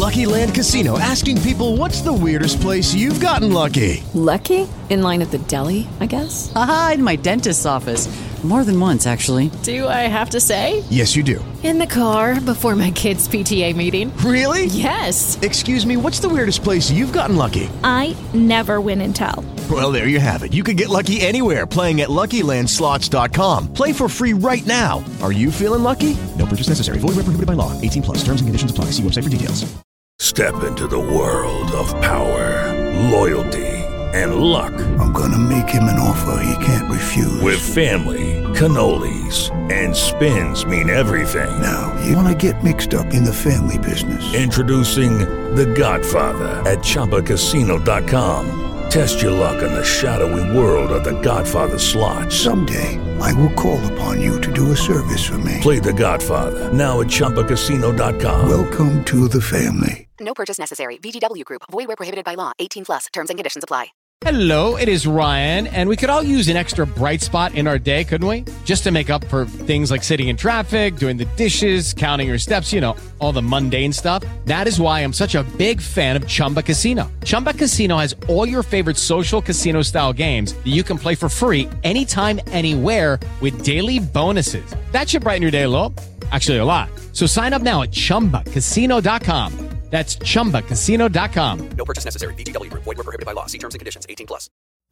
Lucky Land Casino, asking people, what's the weirdest place you've gotten lucky? Lucky? In line at the deli, I guess? Aha, in my dentist's office. More than once, actually. Do I have to say? Yes, you do. In the car before my kids' PTA meeting. Really? Yes. Excuse me, what's the weirdest place you've gotten lucky? I never win and tell. Well, there you have it. You can get lucky anywhere, playing at LuckyLandSlots.com. Play for free right now. Are you feeling lucky? No purchase necessary. Void where prohibited by law. 18 plus. Terms and conditions apply. See website for details. Step into the world of power, loyalty, and luck. I'm gonna make him an offer he can't refuse. With family, cannolis, and spins mean everything. Now, you wanna get mixed up in the family business. Introducing The Godfather at ChumbaCasino.com. Test your luck in the shadowy world of The Godfather slot. Someday, I will call upon you to do a service for me. Play The Godfather, now at ChumbaCasino.com. Welcome to the family. No purchase necessary. VGW Group. Void where prohibited by law. 18 plus. Terms and conditions apply. Hello, it is Ryan, and we could all use an extra bright spot in our day, couldn't we? Just to make up for things like sitting in traffic, doing the dishes, counting your steps, you know, all the mundane stuff. That is why I'm such a big fan of Chumba Casino. Chumba Casino has all your favorite social casino-style games that you can play for free anytime, anywhere with daily bonuses. That should brighten your day a little. Actually, a lot. So sign up now at ChumbaCasino.com. That's ChumbaCasino.com. No purchase necessary. VGW Group. Void where prohibited by law. See terms and conditions. 18 plus.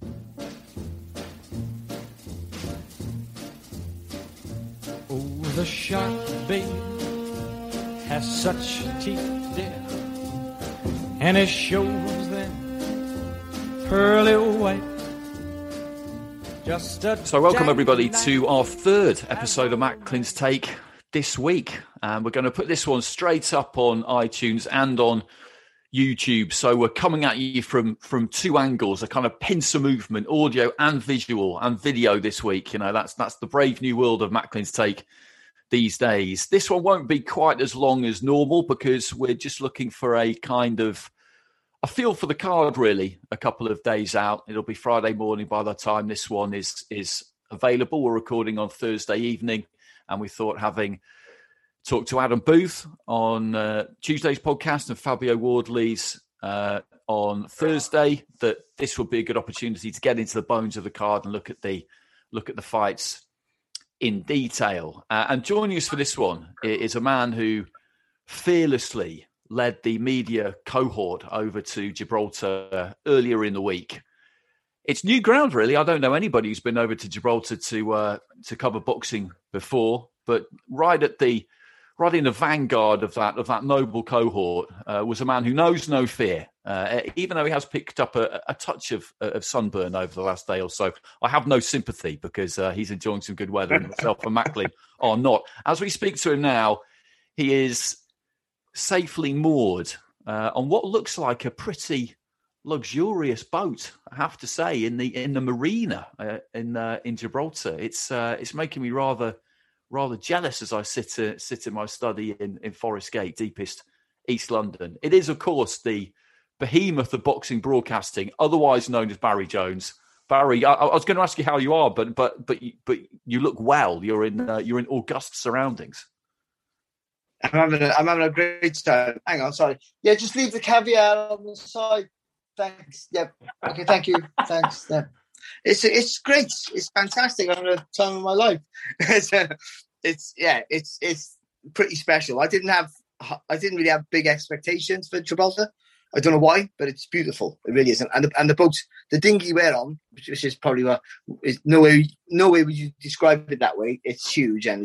Oh, the shark, babe, has such teeth, dear, and it shows them pearly white. So welcome everybody to our third episode of Macklin's Take this week. And we're going to put this one straight up on iTunes and on YouTube. So we're coming at you from two angles, a kind of pincer movement, audio and visual and video this week. You know, that's the brave new world of Macklin's Take these days. This one won't be quite as long as normal because we're just looking for a kind of a feel for the card, really, a couple of days out. It'll be Friday morning by the time this one is available. We're recording on Thursday evening, and we thought, having talked to Adam Booth on Tuesday's podcast and Fabio Wardley's on Thursday, that this would be a good opportunity to get into the bones of the card and look at the fights in detail. And joining us for this one is a man who fearlessly led the media cohort over to Gibraltar earlier in the week. It's new ground, really. I don't know anybody who's been over to Gibraltar to cover boxing before, but right in the vanguard of that noble cohort was a man who knows no fear, even though he has picked up a touch of sunburn over the last day or so. I have no sympathy because he's enjoying some good weather, and himself and Macklin are not. As we speak to him now, he is safely moored on what looks like a pretty luxurious boat, I have to say, in the marina in Gibraltar. It's making me rather jealous as I sit in my study in Forest Gate, deepest East London. It is, of course, the behemoth of boxing broadcasting, otherwise known as Barry Jones. Barry, I was going to ask you how you are, but you look well. You're in august surroundings. I'm having a great time. Hang on, sorry. Yeah, just leave the caveat on the side. Thanks. Yep. Okay, thank you. Thanks. Yeah. It's great. It's fantastic. I'm having a time of my life. It's pretty special. I didn't really have big expectations for Gibraltar. I don't know why, but it's beautiful. It really is. And the boat, the dinghy we're on, which is probably no way would you describe it that way. It's huge, and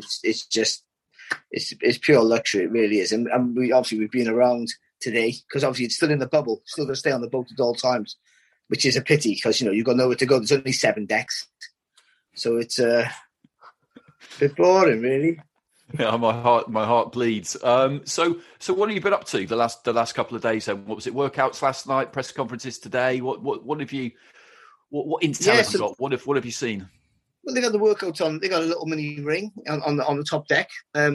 it's pure luxury. It really is. And we've been around today because obviously it's still in the bubble, still going to stay on the boat at all times, which is a pity because, you've got nowhere to go. There's only 7 decks. So it's a bit boring, really. Yeah, my heart bleeds. So what have you been up to the last couple of days then? What was it? Workouts last night, press conferences today? What intel have you got? What have you seen? Well, they got the workouts on. They got a little mini ring on the top deck.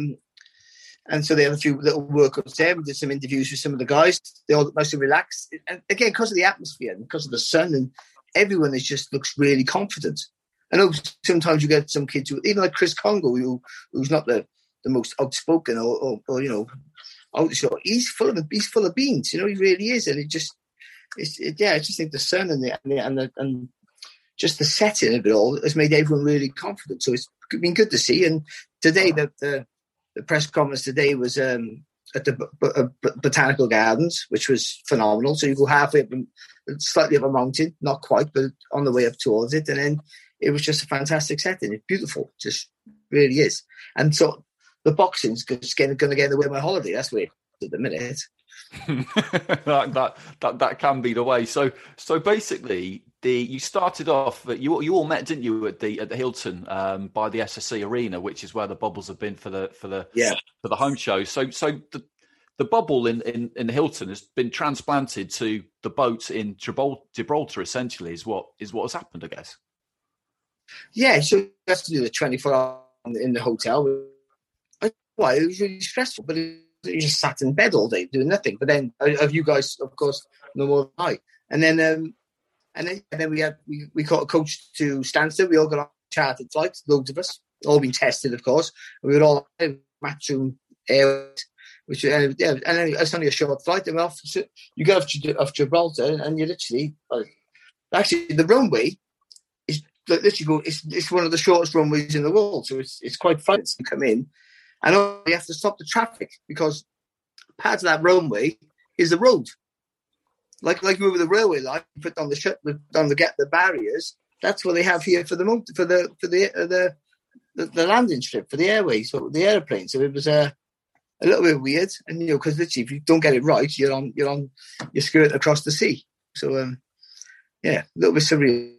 And so they had a few little workouts there. We did some interviews with some of the guys. They all look nice and relaxed. And again, because of the atmosphere and because of the sun, and everyone just looks really confident. I know sometimes you get some kids who, even like Chris Congo, who's not the most outspoken or out the show. He's full of beans. You know, he really is, and I just think the sun and just the setting of it all has made everyone really confident. So it's been good to see. And today, the press conference today was at the Botanical Gardens, which was phenomenal. So you go halfway up, slightly up a mountain, not quite, but on the way up towards it, and then it was just a fantastic setting. It's beautiful, just really is. And so the boxing's just going to get in the way of my holiday. That's where it is at the minute. that can be the way. So basically, you started off. You all met, didn't you, at the Hilton by the SSE Arena, which is where the bubbles have been for the home show. So the bubble in the Hilton has been transplanted to the boat in Gibraltar. Essentially, is what has happened, I guess. Yeah, so you have to do the 24 hours in the hotel. It was really stressful, but you just sat in bed all day doing nothing. But then, you guys, of course, no more than I. And then we caught a coach to Stansted. We all got on chartered flights, loads of us, all been tested, of course. And we were all Matchroom Airways, which and then it's only a short flight. And you get off Gibraltar, and you literally, actually, the runway is literally it's one of the shortest runways in the world. So it's quite fun to come in. And you have to stop the traffic because part of that runway is the road. Like over the railway line, you put on the barriers. That's what they have here for the landing strip for the airways, so the airplane. So it was a little bit weird, and because literally if you don't get it right, you're skirting across the sea. So a little bit surreal.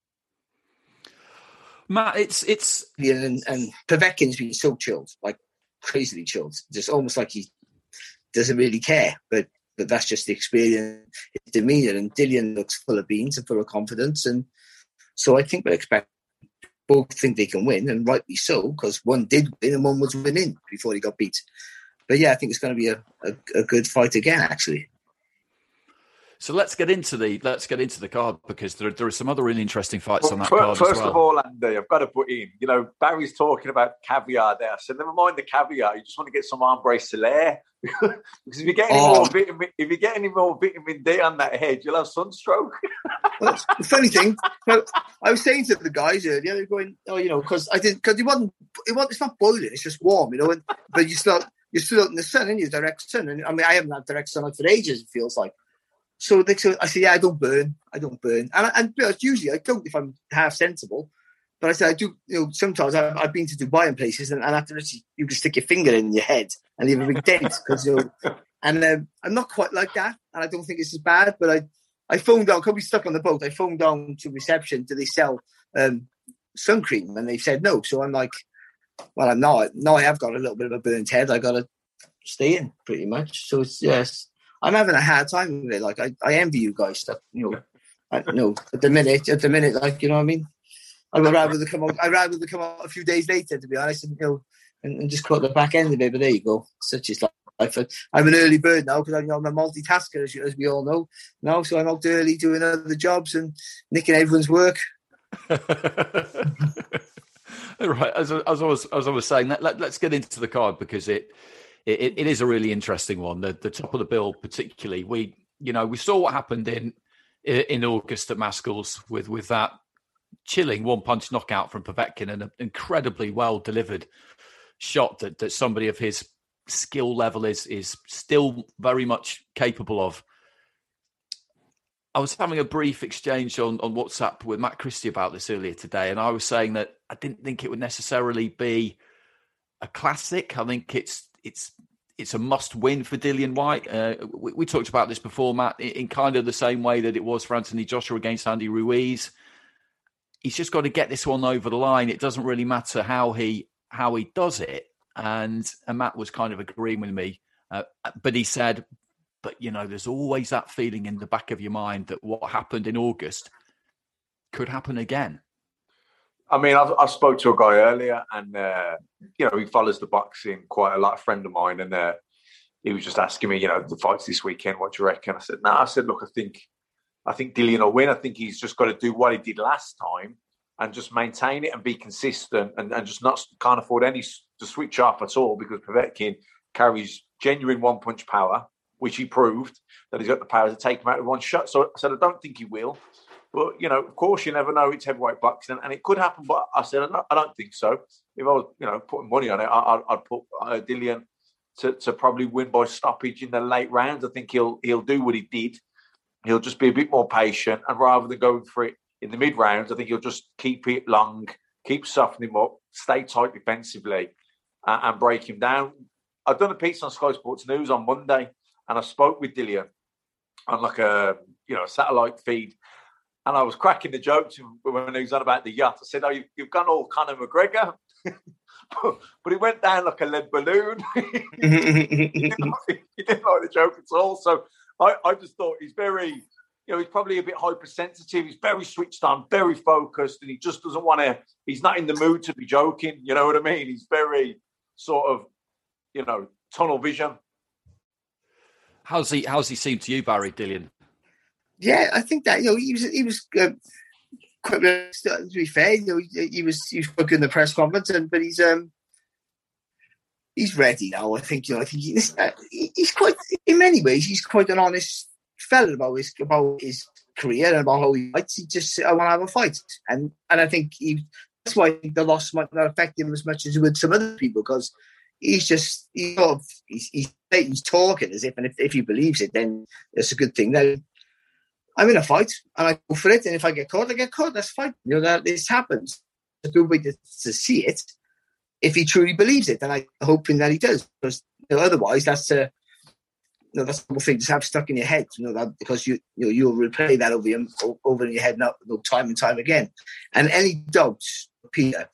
Matt, it's and Povetkin's been so chilled, like crazily chilled, just almost like he doesn't really care, but that's just the experience, his demeanour. And Dillian looks full of beans and full of confidence, and so I think both think they can win, and rightly so, because one did win and one was winning before he got beat. But yeah, I think it's going to be a good fight again, actually. So let's get into the card, because there are some other really interesting fights on that card first as well. Of all, Andy, I've got to put in, Barry's talking about caviar there. So never mind the caviar. You just want to get some Ambre Solaire. Because if you get any more vitamin D on that head, you'll have sunstroke. Well, the funny thing, I was saying to the guys earlier, they're going, because it's not boiling, it's just warm, but you're still out in the sun, and you're direct sun. And I mean, I haven't had direct sunlight for ages, it feels like. So I say, I don't burn. And usually I don't if I'm half sensible. But I said, I do, sometimes I've been to Dubai and places, and after you can stick your finger in your head and leave a big dent. And I'm not quite like that, and I don't think it's as bad. But I phoned down, because we stuck on the boat, I phoned down to reception, do they sell sun cream? And they said no. So I'm like, well, I'm not. Now I have got a little bit of a burnt head. I got to stay in, pretty much. So it's, yes. I'm having a hard time with it. Like I envy you guys stuff, at the minute, like, you know what I mean? I'd rather they come out a few days later, to be honest, and just cut the back end of it. But there you go. Such is life. I'm an early bird now, because I'm a multitasker, as we all know now. So I'm out early doing other jobs and nicking everyone's work. Right. As I was saying, let's get into the card, because it is a really interesting one. The top of the bill, particularly, we saw what happened in August at Maskell's with that chilling one-punch knockout from Povetkin, and an incredibly well delivered shot that somebody of his skill level is still very much capable of. I was having a brief exchange on WhatsApp with Matt Christie about this earlier today, and I was saying that I didn't think it would necessarily be a classic. I think it's a must-win for Dillian Whyte. We talked about this before, Matt, in kind of the same way that it was for Anthony Joshua against Andy Ruiz. He's just got to get this one over the line. It doesn't really matter how he does it. And Matt was kind of agreeing with me, but he said, but there's always that feeling in the back of your mind that what happened in August could happen again. I mean, I spoke to a guy earlier, and he follows the boxing quite a lot, a friend of mine, and he was just asking me, the fights this weekend, what do you reckon? I said, no. I said, look, I think Dillian will win. I think he's just got to do what he did last time and just maintain it and be consistent, and just can't afford to switch off at all, because Povetkin carries genuine one-punch power, which he proved that he's got the power to take him out with one shot. So I said, I don't think he will. But, you know, of course, you never know. It's heavyweight boxing, and it could happen. But I said, I don't think so. If I was, you know, putting money on it, I'd put Dillian to probably win by stoppage in the late rounds. I think he'll do what he did. He'll just be a bit more patient, and rather than going for it in the mid rounds, I think he'll just keep it long, keep softening him up, stay tight defensively, and break him down. I've done a piece on Sky Sports News on Monday, and I spoke with Dillian on like a satellite feed. And I was cracking the jokes when he was on about the yacht. I said, "Oh, you've gone all Conor McGregor," but he went down like a lead balloon. He didn't like the joke at all. So I just thought he's very, he's probably a bit hypersensitive. He's very switched on, very focused, and he just doesn't want to. He's not in the mood to be joking. You know what I mean? He's very sort of, tunnel vision. How's he seem to you, Barry, Dillian? Yeah, I think that he was quite. To be fair, he was spoken in the press conference, but he's ready now. I think he's quite, in many ways, he's quite an honest fella about his career and about how he fights. He just, I want to have a fight, and I think that's why I think the loss might not affect him as much as it would some other people, because he's talking as if he believes it, then it's a good thing. Now, I'm in a fight and I go for it, and if I get caught, I get caught. That's fine. That this happens. It's a good way to see it if he truly believes it, and I'm hoping that he does. Because otherwise, that's a whole thing to have stuck in your head. That because you'll replay that over in your head time and time again. And any doubts, Peter,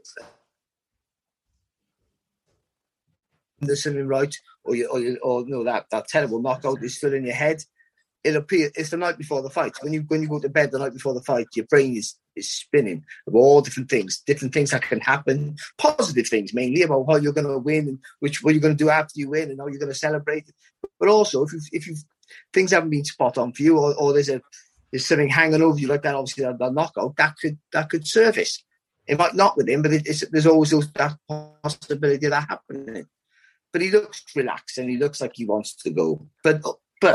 there's something right, or that terrible knockout is still in your head. It's the night before the fight. When you go to bed the night before the fight, your brain is spinning of all different things that can happen, positive things mainly about how you're going to win and what you're going to do after you win and how you're going to celebrate. But also, if you things haven't been spot on for you, or there's something hanging over you like that, obviously that knockout that could surface. It might not with him, but there's always that possibility of that happening. But he looks relaxed and he looks like he wants to go. But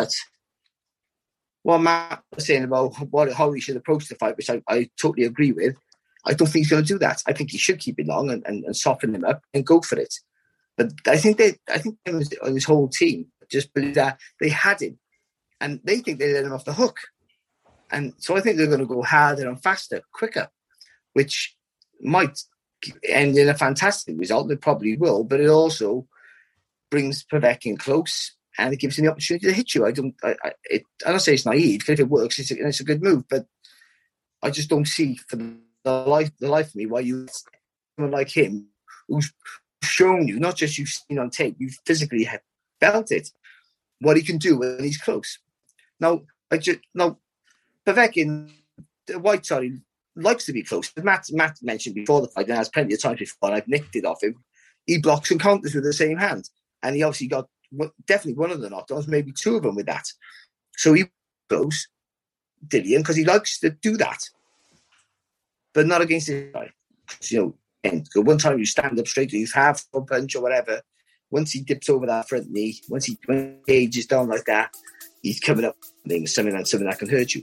what Matt was saying about how he should approach the fight, which I totally agree with, I don't think he's going to do that. I think he should keep it long and soften him up and go for it. But I think him and his whole team just believe that they had him, and they think they let him off the hook. And so I think they're going to go harder and faster, quicker, which might end in a fantastic result. It probably will, but it also brings Povetkin close. And it gives him the opportunity to hit you. I don't say it's naive, because if it works, it's a good move. But I just don't see for the life of me why you someone like him, who's shown you, not just you've seen on tape, you've physically felt it, what he can do when he's close. Now Povetkin, White likes to be close. Matt mentioned before the fight, and has plenty of times before, and I've nicked it off him. He blocks and counters with the same hand, and he obviously got definitely one of the knockdowns, maybe two of them with that. So he goes Dillian because he likes to do that, but not against this guy. And one time you stand up straight, you have a punch or whatever. Once he dips over that front knee, when he ages down like that, he's coming up with something that can hurt you.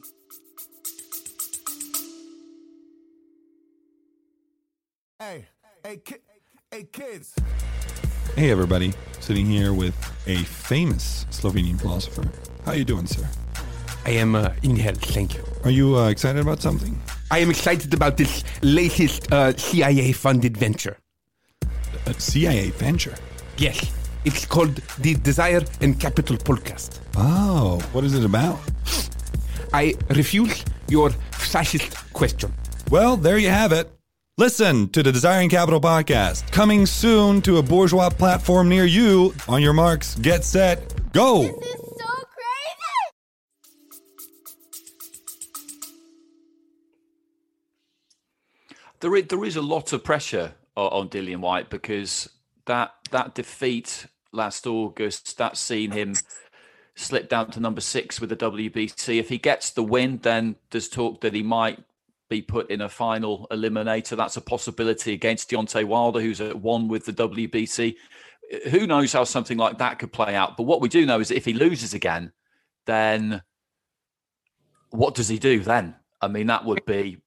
Hey, kids. Hey, everybody. Sitting here with a famous Slovenian philosopher. How are you doing, sir? I am in health, thank you. Are you excited about something? I am excited about this latest CIA-funded venture. A CIA venture? Yes. It's called the Desire and Capital Podcast. Oh, what is it about? I refuse your fascist question. Well, there you have it. Listen to the Desire and Capital Podcast, coming soon to a bourgeois platform near you. On your marks, get set, go! This is so crazy! There is a lot of pressure on Dillian Whyte, because that defeat last August, that's seen him slip down to number 6 with the WBC. If he gets the win, then there's talk that he might be put in a final eliminator. That's a possibility against Deontay Wilder, who's at 1 with the WBC. who knows how something like that could play out? But what we do know is that if he loses again, then what does he do then? I mean, that would be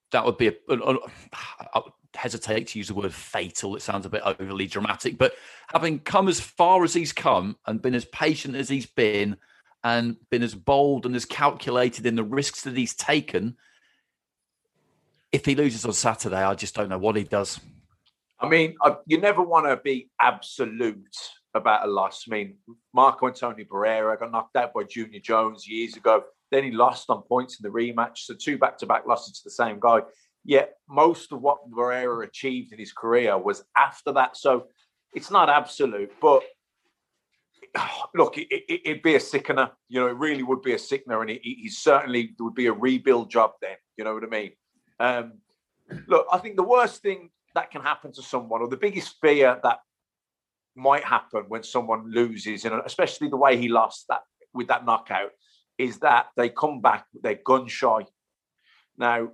I hesitate to use the word fatal. It sounds a bit overly dramatic, but having come as far as he's come and been as patient as he's been and been as bold and as calculated in the risks that he's taken, if he loses on Saturday, I just don't know what he does. I mean, you never want to be absolute about a loss. I mean, Marco Antonio Barrera got knocked out by Junior Jones years ago. Then he lost on points in the rematch. So 2 back-to-back losses to the same guy. Yet most of what Barrera achieved in his career was after that. So it's not absolute. But look, it'd be a sickener. You know, it really would be a sickener. And he certainly would be a rebuild job then. You know what I mean? Look, I think the worst thing that can happen to someone, or the biggest fear that might happen when someone loses, and especially the way he lost that with that knockout, is that they come back, they're gun shy. Now,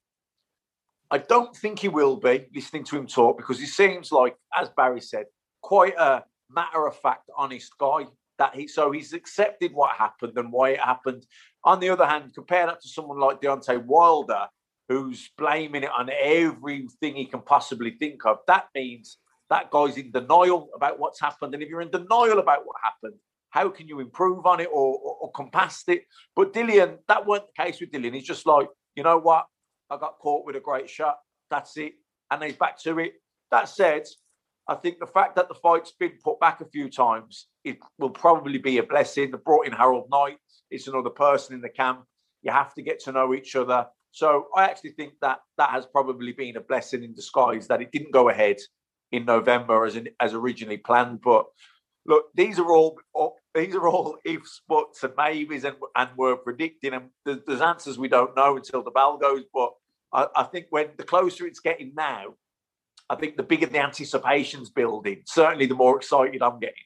I don't think he will be, listening to him talk, because he seems like, as Barry said, quite a matter-of-fact, honest guy. So he's accepted what happened and why it happened. On the other hand, compare that to someone like Deontay Wilder, who's blaming it on everything he can possibly think of. That means that guy's in denial about what's happened. And if you're in denial about what happened, how can you improve on it or come past it? But Dillian, that weren't the case with Dillian. He's just like, you know what? I got caught with a great shot. That's it. And he's back to it. That said, I think the fact that the fight's been put back a few times, it will probably be a blessing. They brought in Harold Knight. It's another person in the camp. You have to get to know each other. So I actually think that has probably been a blessing in disguise, that it didn't go ahead in November as originally planned. But look, these are all ifs, buts, and maybes, and we're predicting, and there's answers we don't know until the bell goes. But I think when the closer it's getting now, I think the bigger the anticipation's building. Certainly, the more excited I'm getting.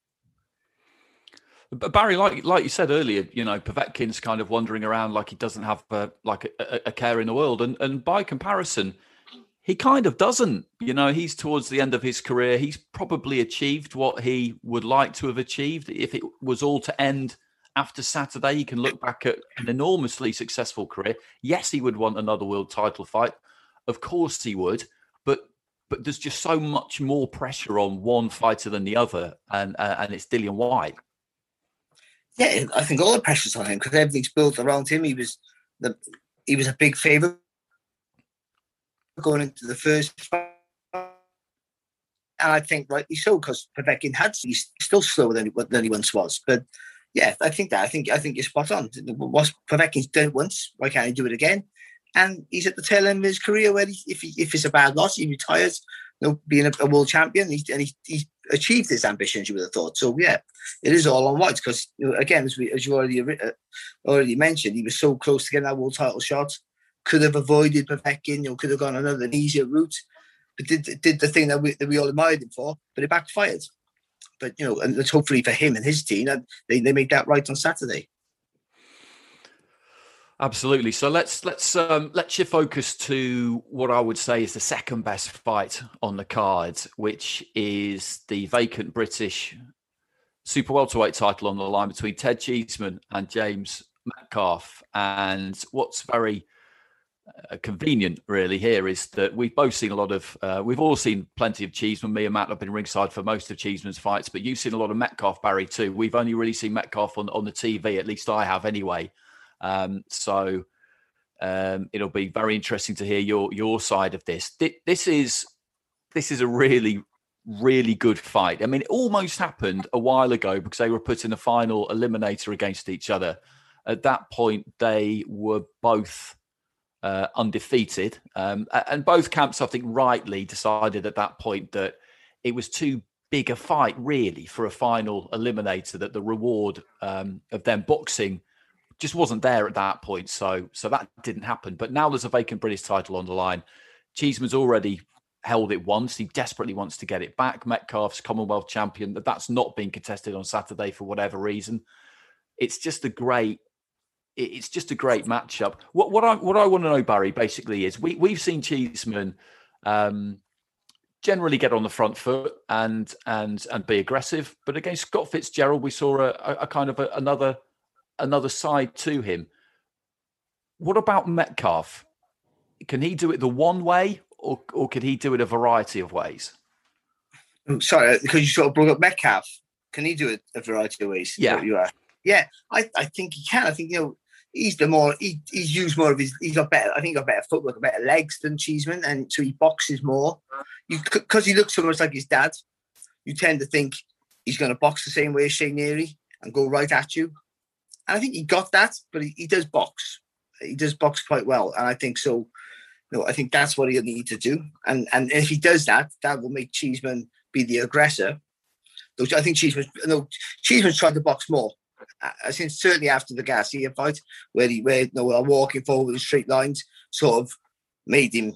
But Barry, like you said earlier, you know, Povetkin's kind of wandering around like he doesn't have a care in the world, and by comparison, he kind of doesn't. You know, he's towards the end of his career. He's probably achieved what he would like to have achieved. If it was all to end after Saturday, he can look back at an enormously successful career. Yes, he would want another world title fight. Of course he would. But there's just so much more pressure on one fighter than the other, and it's Dillian Whyte. Yeah, I think all the pressure's on him because everything's built around him. He was a big favourite going into the first fight. And I think rightly so, because Povetkin he's still slower than he once was. But yeah, I think you're spot on. Povetkin's done it once, why can't he do it again? And he's at the tail end of his career where if it's a bad loss, he retires, being a world champion, and he's achieved his ambitions, you would have thought. So yeah, it is all on Whyte because, again, as you already mentioned, he was so close to getting that world title shot. Could have avoided Povetkin, could have gone another easier route, but did the thing that we all admired him for, but it backfired. But and let's hopefully for him and his team that they make that right on Saturday. Absolutely. So let's shift focus to what I would say is the second best fight on the card, which is the vacant British super welterweight title on the line between Ted Cheeseman and James Metcalf. And what's very convenient really here is that we've both seen a lot of, we've all seen plenty of Cheeseman. Me and Matt have been ringside for most of Cheeseman's fights, but you've seen a lot of Metcalf, Barry, too. We've only really seen Metcalf on the TV, at least I have anyway. So it'll be very interesting to hear your side of this. This is a really, really good fight. I mean, it almost happened a while ago because they were put in a final eliminator against each other. At that point, they were both undefeated. And both camps, I think, rightly decided at that point that it was too big a fight, really, for a final eliminator, that the reward of them boxing just wasn't there at that point. So that didn't happen. But now there's a vacant British title on the line. Cheeseman's already held it once. He desperately wants to get it back. Metcalf's Commonwealth champion. That's not being contested on Saturday for whatever reason. It's just a great matchup. What I want to know, Barry, basically is we've seen Cheeseman generally get on the front foot and be aggressive. But against Scott Fitzgerald, we saw a kind of another side to him. What about Metcalf? Can he do it the one way, or can he do it a variety of ways? I'm sorry, because you sort of brought up Metcalf. Can he do it a variety of ways? Yeah, you are. Yeah, I think he can. I think he's used more of his. He's got better. I think he's got better footwork, better legs than Cheeseman, and so he boxes more. Because he looks so much like his dad, you tend to think he's going to box the same way as Shane Neary and go right at you. And I think he got that, but he does box. He does box quite well, and I think so. I think that's what he'll need to do. And if he does that, that will make Cheeseman be the aggressor. I think Cheeseman's tried to box more. I think certainly after the Garcia fight, where walking forward in straight lines sort of made him,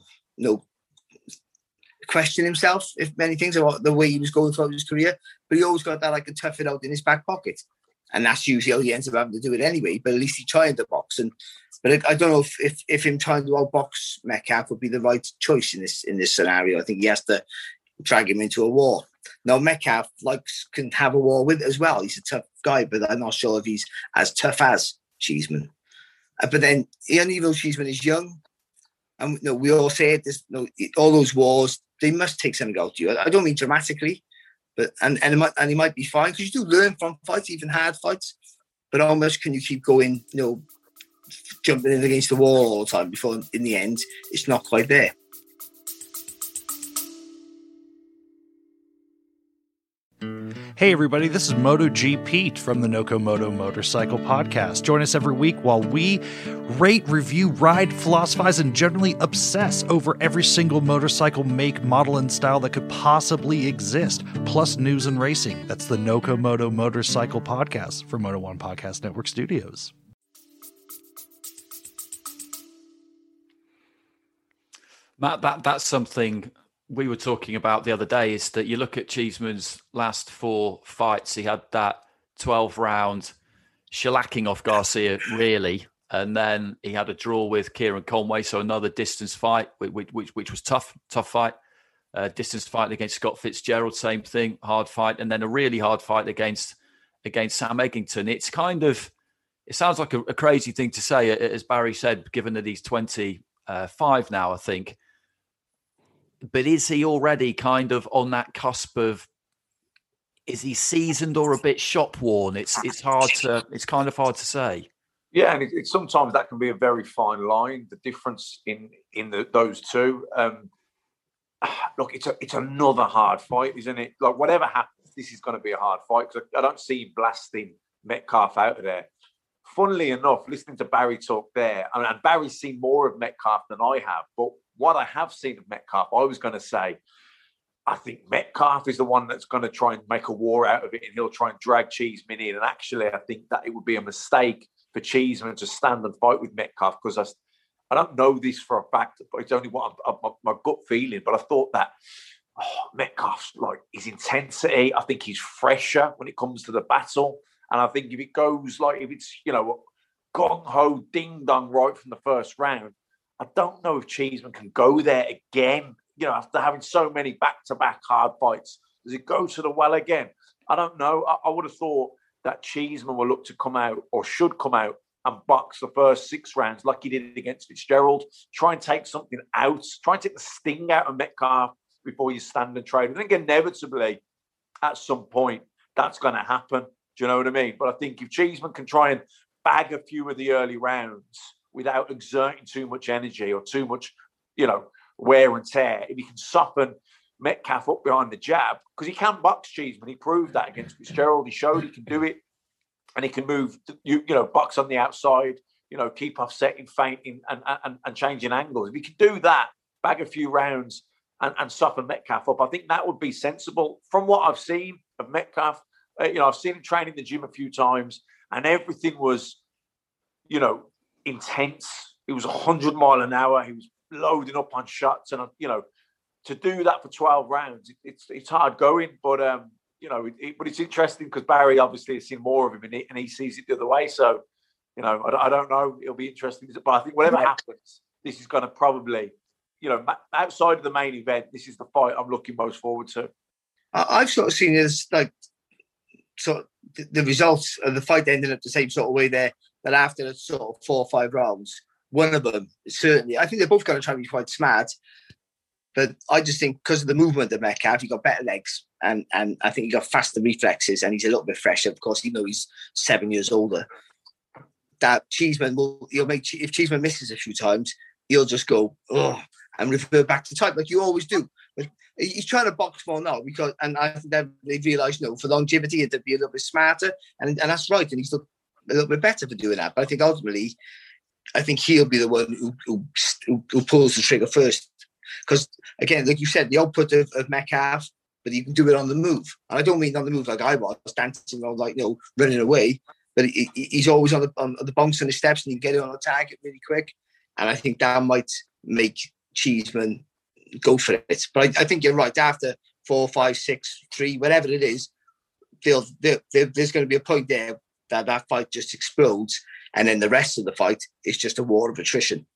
question himself if many things about the way he was going throughout his career. But he always got that like a tough it out in his back pocket, and that's usually how he ends up having to do it anyway. But at least he's trying to box, but I don't know if him trying to outbox Metcalf would be the right choice in this scenario. I think he has to drag him into a war. Now Metcalf can have a war with it as well. He's a tough guy, but I'm not sure if he's as tough as Cheeseman. But then, even though Cheeseman is young, and we all say it, all those wars, they must take something out of you. I don't mean dramatically, but and he might be fine, because you do learn from fights, even hard fights. But how much can you keep going, jumping in against the wall all the time before, in the end, it's not quite there. Hey everybody, this is MotoG Pete from the Nokomoto Motorcycle Podcast. Join us every week while we rate, review, ride, philosophize, and generally obsess over every single motorcycle make, model, and style that could possibly exist, plus news and racing. That's the Nokomoto Motorcycle Podcast from Moto One Podcast Network Studios. Matt, that's something we were talking about the other day, is that you look at Cheeseman's last 4 fights, he had that 12-round shellacking off Garcia, really, and then he had a draw with Kieran Conway, so another distance fight, which was tough fight. Distance fight against Scott Fitzgerald, same thing, hard fight, and then a really hard fight against Sam Eggington. It sounds like a crazy thing to say, as Barry said, given that he's 25 now, I think. But is he already kind of on that cusp of, is he seasoned or a bit shop worn? It's kind of hard to say. Yeah, and it's sometimes that can be a very fine line, the difference in those two. Look, it's another hard fight, isn't it? Like, whatever happens, this is going to be a hard fight, because I don't see him blasting Metcalf out of there. Funnily enough, listening to Barry talk there, and Barry's seen more of Metcalf than I have, but what I have seen of Metcalf, I was going to say, I think Metcalf is the one that's going to try and make a war out of it, and he'll try and drag Cheeseman in. And actually, I think that it would be a mistake for Cheeseman to stand and fight with Metcalf, because I don't know this for a fact, but it's only what my gut feeling. But I thought that Metcalf's like his intensity. I think he's fresher when it comes to the battle, and I think if it's gung ho, ding dong right from the first round, I don't know if Cheeseman can go there again, after having so many back-to-back hard fights. Does it go to the well again? I don't know. I would have thought that Cheeseman will look to come out, or should come out, and box the first 6 rounds like he did against Fitzgerald. Try and take something out. Try and take the sting out of Metcalf before you stand and trade. I think inevitably, at some point, that's going to happen. Do you know what I mean? But I think if Cheeseman can try and bag a few of the early rounds without exerting too much energy or too much, wear and tear, if he can soften Metcalf up behind the jab, because he can box Cheeseman. He proved that against Fitzgerald. He showed he can do it, and he can move, box on the outside, keep offsetting, feinting, and changing angles. If he can do that, bag a few rounds and soften Metcalf up, I think that would be sensible. From what I've seen of Metcalf, I've seen him train in the gym a few times, and everything was, intense. It was 100 mile an hour. He was loading up on shots, and to do that for 12 rounds, it's hard going. But but it's interesting because Barry obviously has seen more of him, and he sees it the other way. So I don't know. It'll be interesting, but I think whatever happens, this is going to probably outside of the main event, this is the fight I'm looking most forward to. I've sort of seen it as like sort of the results of the fight ended up the same sort of way there. That after sort of 4 or 5 rounds, one of them certainly. I think they're both going to try to be quite smart, but I just think because of the movement of Metcalf, he got better legs, and I think he got faster reflexes, and he's a little bit fresher. Of course, even though he's 7 years older. That Cheeseman if Cheeseman misses a few times, he'll just go and revert back to type like you always do. But he's trying to box more now and I think that they realise, for longevity, and to be a little bit smarter, and that's right. And he's looked a little bit better for doing that. But I think ultimately, he'll be the one who pulls the trigger first. Because again, like you said, the output of Metcalf, but he can do it on the move. And I don't mean on the move like I was dancing around, like running away. But he's always on the bunks and the steps, and he can get it on the target really quick. And I think that might make Cheeseman go for it. But I think you're right. After 4, 5, 6, 3, whatever it is, there's going to be a point there that fight just explodes, and then the rest of the fight is just a war of attrition.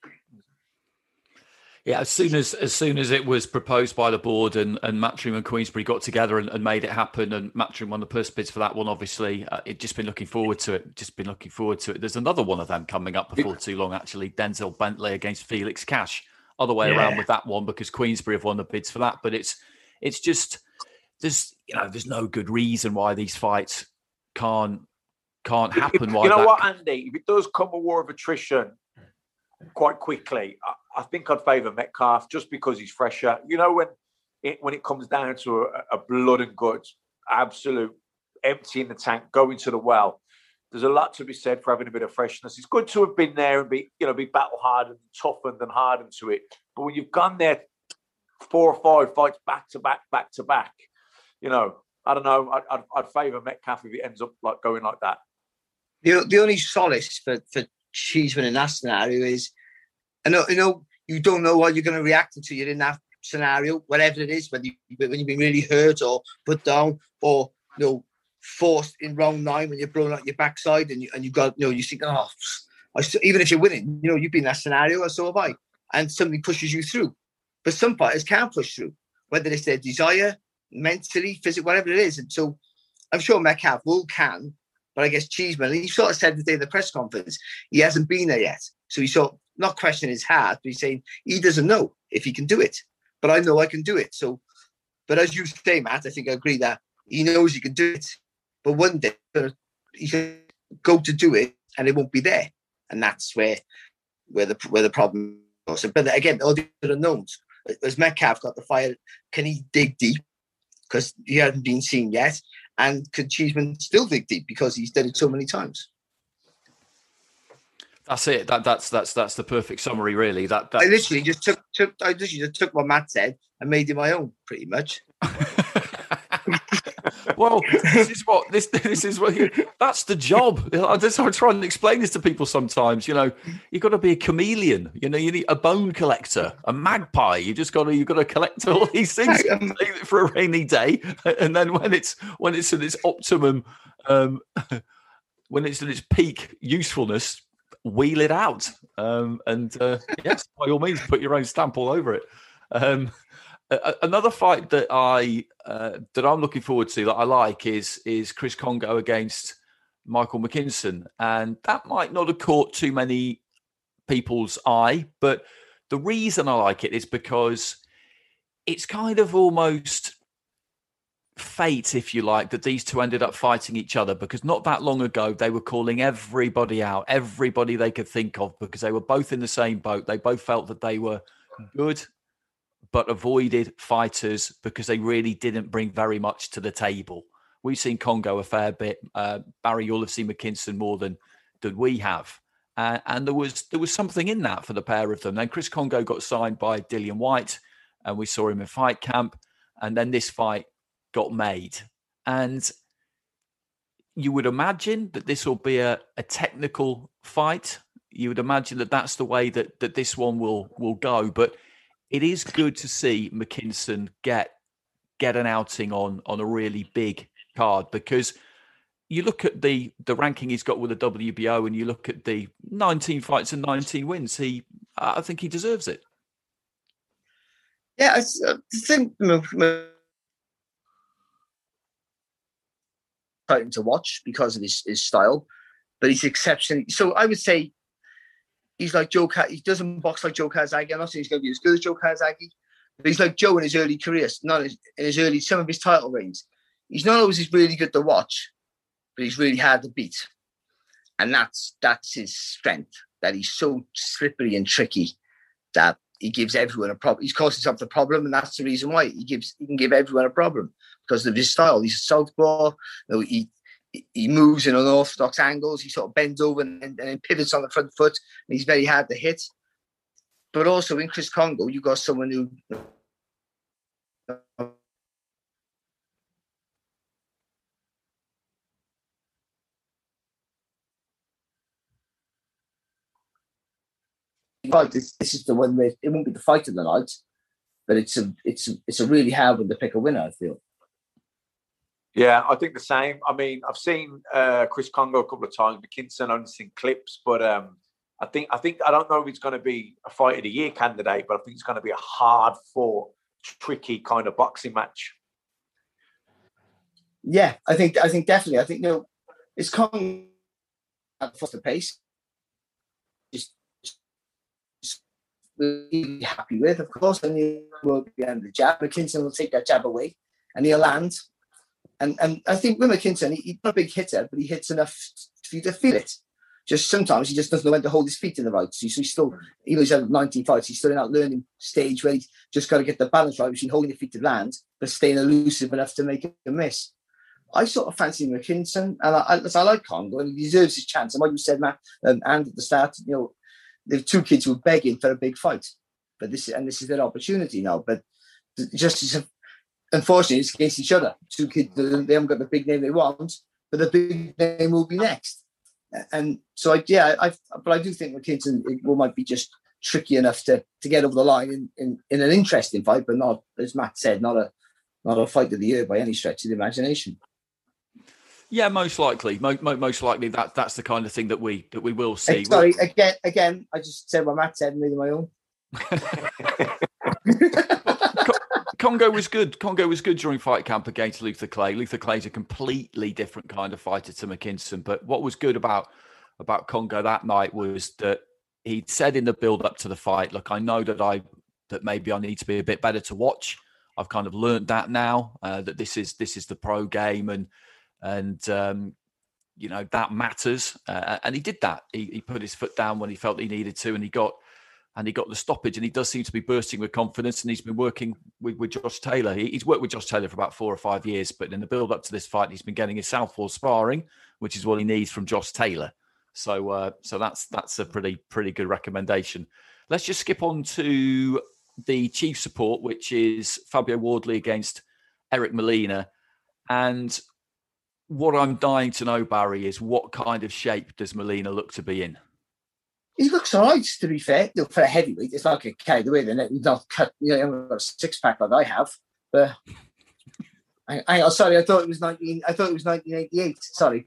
Yeah, as soon as it was proposed by the board and Matchroom and Queensberry got together and made it happen, and Matchroom won the purse bids for that one, obviously, just been looking forward to it. There's another one of them coming up before too long, actually, Denzel Bentley against Felix Cash. Other way around with that one, because Queensberry have won the bids for that. But it's just, there's no good reason why these fights can't happen. What, Andy? If it does come a war of attrition quite quickly, I think I'd favour Metcalf just because he's fresher. When it comes down to a blood and guts, absolute emptying the tank, going to the well, there's a lot to be said for having a bit of freshness. It's good to have been there and be battle hardened, toughened and hardened to it. But when you've gone there 4 or 5 fights back to back, I don't know. I'd favour Metcalf if it ends up like going like that. The only solace for Cheeseman in that scenario is, I know you don't know what you're going to react to. You're in that scenario, whatever it is, when you've been really hurt or put down, or forced in round 9 when you're blown out your backside, and you got you think, even if you're winning, you've been in that scenario, and so have I, and somebody pushes you through. But some fighters can't push through, whether it's their desire, mentally, physically, whatever it is. And so I'm sure Metcalf can, but I guess Cheeseman, he sort of said the day of the press conference, he hasn't been there yet. So he's sort of not questioning his heart, but he's saying he doesn't know if he can do it. But I know I can do it. So, but as you say, Matt, I think I agree that he knows he can do it. But one day he can go to do it and it won't be there. And that's where the problem was. But again, all the unknowns. As Metcalf got the fire, can he dig deep? Because he hasn't been seen yet. And could Cheeseman still dig deep because he's done it so many times? That's it. That's the perfect summary, really. I literally just took what Matt said and made it my own, pretty much. Well, that's the job. I try and explain this to people sometimes. You've got to be a chameleon. You need a bone collector, a magpie. You've got to collect all these things save it for a rainy day, and then when it's at its optimum, when it's at its peak usefulness, wheel it out. Yes, by all means, put your own stamp all over it. Another fight that I'm looking forward to, that I like, is Chris Kongo against Michael McKinson, and that might not have caught too many people's eye, but the reason I like it is because it's kind of almost fate, if you like, that these two ended up fighting each other, because not that long ago they were calling everybody out, everybody they could think of, because they were both in the same boat. They both felt that they were good but avoided fighters because they really didn't bring very much to the table. We've seen Kongo a fair bit. Barry, you'll have seen McKinson more than we have. And there was something in that for the pair of them. Then Chris Kongo got signed by Dillian Whyte, and we saw him in fight camp. And then this fight got made. And you would imagine that this will be a technical fight. You would imagine that that's the way that this one will go. But it is good to see McKinson get an outing on a really big card, because you look at the ranking he's got with the WBO and you look at the 19 fights and 19 wins. I think he deserves it. Yeah, I think exciting to watch because of his style, but he's exceptionally. So I would say he's like Joe. He doesn't box like Joe Calzaghe. I'm not saying he's going to be as good as Joe Calzaghe, but he's like Joe in his early career. Not in his early, some of his title reigns. He's not always really good to watch, but he's really hard to beat, and that's his strength. That he's so slippery and tricky that he gives everyone a problem. He's caused himself the problem, and that's the reason why he can give everyone a problem because of his style. He's a southpaw. You know, he moves in unorthodox angles. He sort of bends over and pivots on the front foot. And he's very hard to hit. But also in Chris Kongo, you got someone who. This is the one where it won't be the fight of the night, but it's a really hard one to pick a winner, I feel. Yeah, I think the same. I mean, I've seen Chris Kongo a couple of times. McKinson, I've only seen clips, but I don't know if it's going to be a fight of the year candidate, but I think it's going to be a hard fought, tricky kind of boxing match. Yeah, I think definitely. I think it's Kongo at faster pace. Really happy with, of course, and he will be under the jab. McKinson will take that jab away, and he'll land. And I think with McKinson, he's not a big hitter, but he hits enough for you to feel it. Just sometimes he just doesn't know when to hold his feet in the right. So he's still, even though he's had 19 fights, he's still in that learning stage where he's just got to get the balance right between holding the feet to land, but staying elusive enough to make a miss. I sort of fancy McKinson, and I like Kongo, and he deserves his chance. And what you said, Matt, and at the start, there are two kids who are begging for a big fight, but this is their opportunity now. But unfortunately, it's against each other. Two kids, they haven't got the big name they want, but the big name will be next. And so, I do think McKinson might be just tricky enough to get over the line in an interesting fight, but not, as Matt said, not a fight of the year by any stretch of the imagination. Yeah, most likely. Most likely that's the kind of thing that we will see. Sorry, again, I just said what Matt said and made my own. Kongo was good. Kongo was good during fight camp against Luther Clay. Luther Clay's a completely different kind of fighter to McKinson. But what was good about Kongo that night was that he'd said in the build up to the fight, look, I know that maybe I need to be a bit better to watch. I've kind of learned that now, that this is the pro game and that matters. And he did that. He put his foot down when he felt he needed to, and he got the stoppage. And he does seem to be bursting with confidence. And he's been working with Josh Taylor. He's worked with Josh Taylor for about 4 or 5 years, but in the build up to this fight, he's been getting his southpaw sparring, which is what he needs from Josh Taylor. So that's a pretty good recommendation. Let's just skip on to the chief support, which is Fabio Wardley against Eric Molina. And what I'm dying to know, Barry, is what kind of shape does Molina look to be in? He looks all right, to be fair. For a heavyweight, it's not carried away. He's not cut. He hasn't got a six-pack like I have. But sorry, I thought it was 1988. Sorry.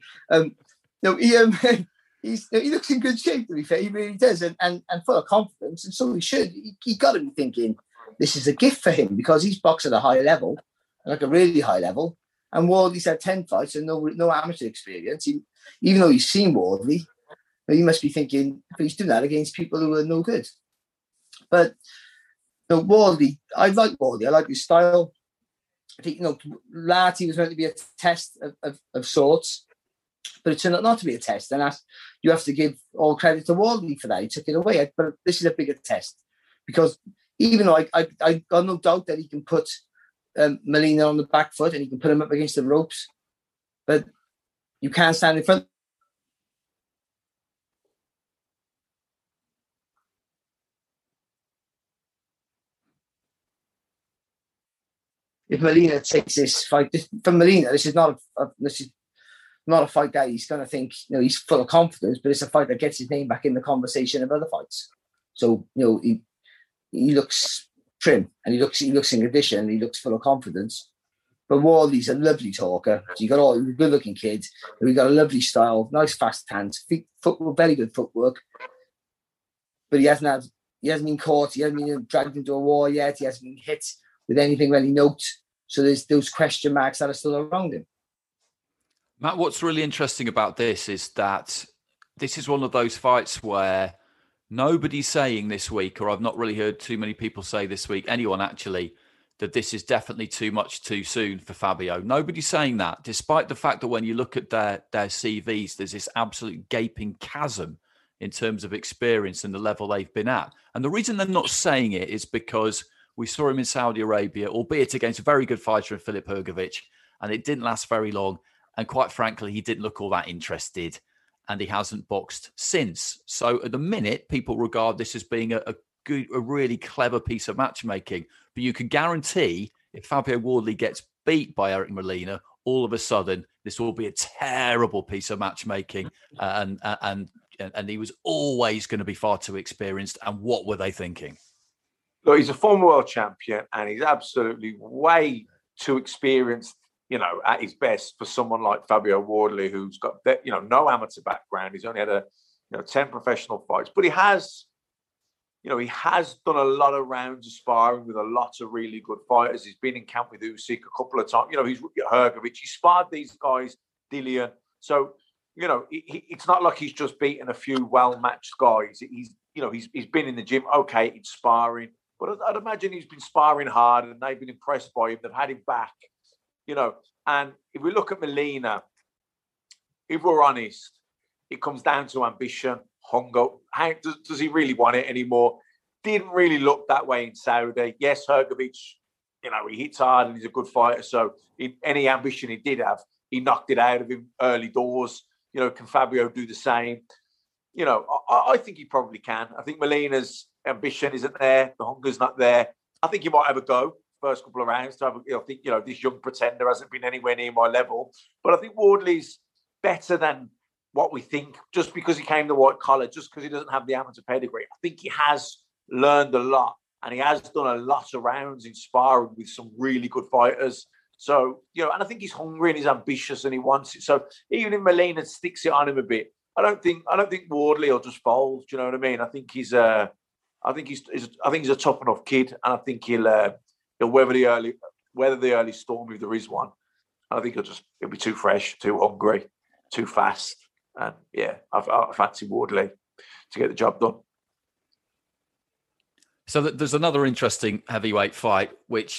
He looks in good shape, to be fair. He really does, and full of confidence. And so he should. He got to be thinking this is a gift for him because he's boxed at a high level, like a really high level. And Wardley's had 10 fights and no amateur experience. Even though he's seen Wardley, he must be thinking he's doing that against people who are no good. But Wardley, I like Wardley. I like his style. I think Larty was meant to be a test of sorts, but it turned out not to be a test. And you have to give all credit to Wardley for that. He took it away. But this is a bigger test because even though I got no doubt that he can put Molina on the back foot and you can put him up against the ropes, but you can't stand in front. If Molina takes this fight from Molina, this is not a fight that he's going to think he's full of confidence, but it's a fight that gets his name back in the conversation of other fights. So he looks trim and he looks in condition and he looks full of confidence. But Wardley's a lovely talker. So you got all good-looking kids. We got a lovely style, nice fast hands, very good footwork. But he hasn't He hasn't been caught. He hasn't been dragged into a war yet. He hasn't been hit with anything really note. So there's those question marks that are still around him. Matt, what's really interesting about this is that this is one of those fights where nobody's saying this week, or I've not really heard too many people say this week, anyone actually, that this is definitely too much too soon for Fabio. Nobody's saying that, despite the fact that when you look at their CVs, there's this absolute gaping chasm in terms of experience and the level they've been at. And the reason they're not saying it is because we saw him in Saudi Arabia, albeit against a very good fighter in Filip Hrgović, and it didn't last very long. And quite frankly, he didn't look all that interested, and he hasn't boxed since. So at the minute, people regard this as being a really clever piece of matchmaking. But you can guarantee if Fabio Wardley gets beat by Eric Molina, all of a sudden, this will be a terrible piece of matchmaking. And he was always going to be far too experienced. And what were they thinking? Look, he's a former world champion, and he's absolutely way too experienced, at his best for someone like Fabio Wardley, who's got, no amateur background. He's only had 10 professional fights, but he has done a lot of rounds of sparring with a lot of really good fighters. He's been in camp with Usyk a couple of times. He's Hrgović. He sparred these guys, Dillian. So, it's not like he's just beaten a few well-matched guys. He's been in the gym. Okay, it's sparring, but I'd imagine he's been sparring hard, and they've been impressed by him. They've had him back. And if we look at Molina, if we're honest, it comes down to ambition, hunger. Does he really want it anymore? Didn't really look that way in Saudi. Yes, Hrgović, he hits hard and he's a good fighter. So any ambition he did have, he knocked it out of him early doors. Can Fabio do the same? I think he probably can. I think Molina's ambition isn't there. The hunger's not there. I think he might have a go first couple of rounds. I think, this young pretender hasn't been anywhere near my level. But I think Wardley's better than what we think, just because he came to white collar, just because he doesn't have the amateur pedigree. I think he has learned a lot, and he has done a lot of rounds in sparring with some really good fighters. So, and I think he's hungry and he's ambitious and he wants it. So even if Molina sticks it on him a bit, I don't think Wardley will just fold. Do you know what I mean? I think he's a tough enough kid, and I think he'll weather the early storm if there is one. I think he'll be too fresh, too hungry, too fast. And yeah, I fancy Wardley to get the job done. So there's another interesting heavyweight fight, which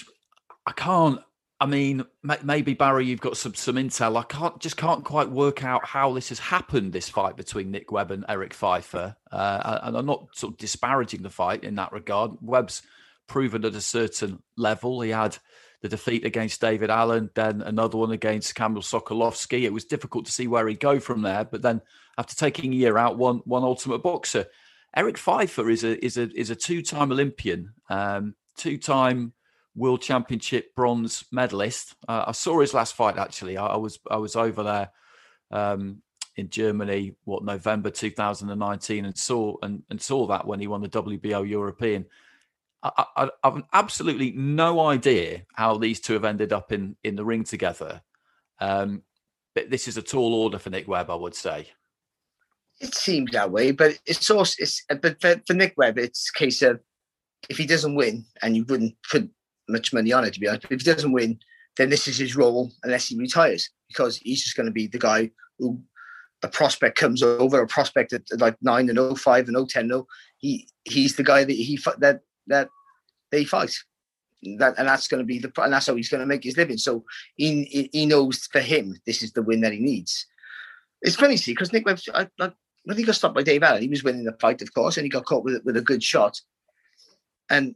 maybe Barry, you've got some intel. I can't quite work out how this has happened, this fight between Nick Webb and Eric Pfeiffer. And I'm not sort of disparaging the fight in that regard. Webb's proven at a certain level. He had the defeat against David Allen, then another one against Kamil Sokolovsky. It was difficult to see where he'd go from there. But then after taking a year out, one Ultimate Boxer. Eric Pfeiffer is a two-time Olympian, two-time World Championship bronze medalist. I saw his last fight, actually. I was over there in Germany, November 2019, and saw that when he won the WBO European. I've absolutely no idea how these two have ended up in the ring together. But this is a tall order for Nick Webb, I would say. It seems that way, but but for Nick Webb, it's a case of if he doesn't win, and you wouldn't put much money on it, to be honest, but if he doesn't win, then this is his role unless he retires, because he's just going to be the guy who a prospect comes over, a prospect at like 9-0, 5-0, 10-0. He's the guy that they fight. And that's going to be and that's how he's going to make his living. So he knows for him this is the win that he needs. It's funny, see, because Nick Webb, when he got stopped by Dave Allen, he was winning the fight, of course, and he got caught with a good shot. And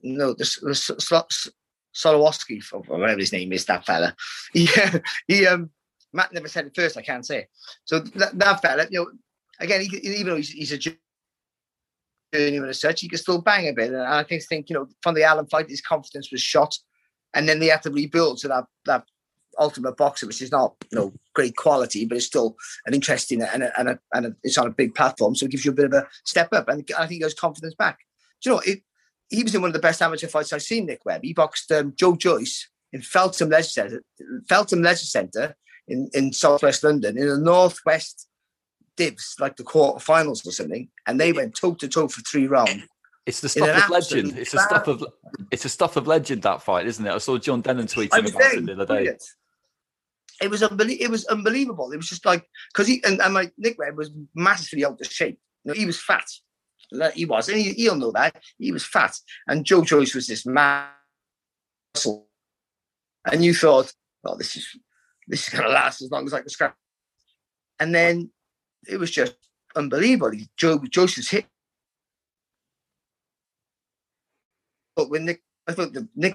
Solowski, or whatever his name is, that fella. Matt never said it first, I can't say it. So that fella, again, even though he's a journeyman as such, he can still bang a bit. And I think from the Allen fight, his confidence was shot, and then they had to rebuild to that Ultimate Boxer, which is not great quality, but it's still an interesting and it's on a big platform, so it gives you a bit of a step up. And I think he got his confidence back. Do you know, he was in one of the best amateur fights I've seen. Nick Webb. He boxed Joe Joyce in Feltham Leisure Centre in southwest London in the northwest divs, like the quarterfinals or something, and they went toe to toe for 3 rounds. It's the stuff of legend. It's the stuff of legend, that fight, isn't it? I saw John Dennon tweeting about it the other day. It was unbelievable. It was just like, because Nick Webb was massively out of shape. He was fat. He was, and he'll know that. He was fat. And Joe Joyce was this muscle. And you thought, oh, this is going to last as long as I can scrap. And then it was just unbelievable. Joyce was hit. But when I thought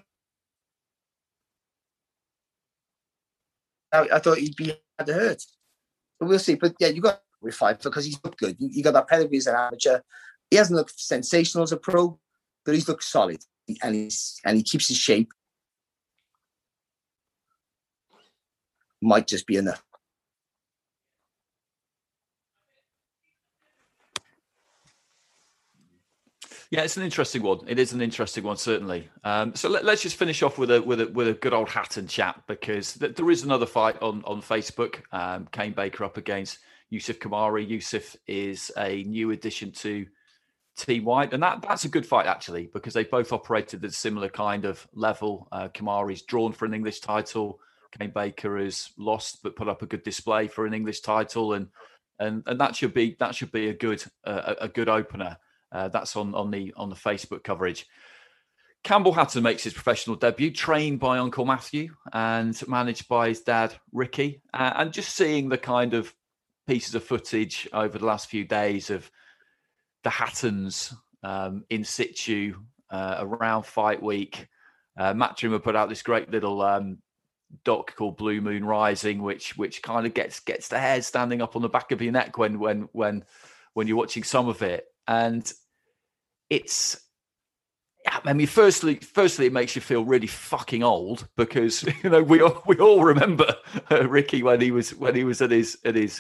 he'd be had to hurt. But we'll see. But yeah, you got with fight because he's looked good. You got that pedigree as an amateur. He hasn't looked sensational as a pro, but he's looked solid and he keeps his shape. Might just be enough. Yeah, it's an interesting one. It is an interesting one, certainly. So let's just finish off with a good old Hatton chat, because there is another fight on Facebook. Cain Baker up against Yusuf Kamari. Yusuf is a new addition to Team White, and that's a good fight actually, because they both operated at a similar kind of level. Kamari's drawn for an English title. Cain Baker has lost but put up a good display for an English title, and that should be a good opener. That's on the Facebook coverage. Campbell Hatton makes his professional debut, trained by Uncle Matthew and managed by his dad Ricky. And just seeing the kind of pieces of footage over the last few days of the Hattons in situ around fight week. Matchroom put out this great little doc called Blue Moon Rising, which kind of gets the hair standing up on the back of your neck when you're watching some of it. And it's, I mean, firstly, it makes you feel really fucking old, because we all remember Ricky when he was at his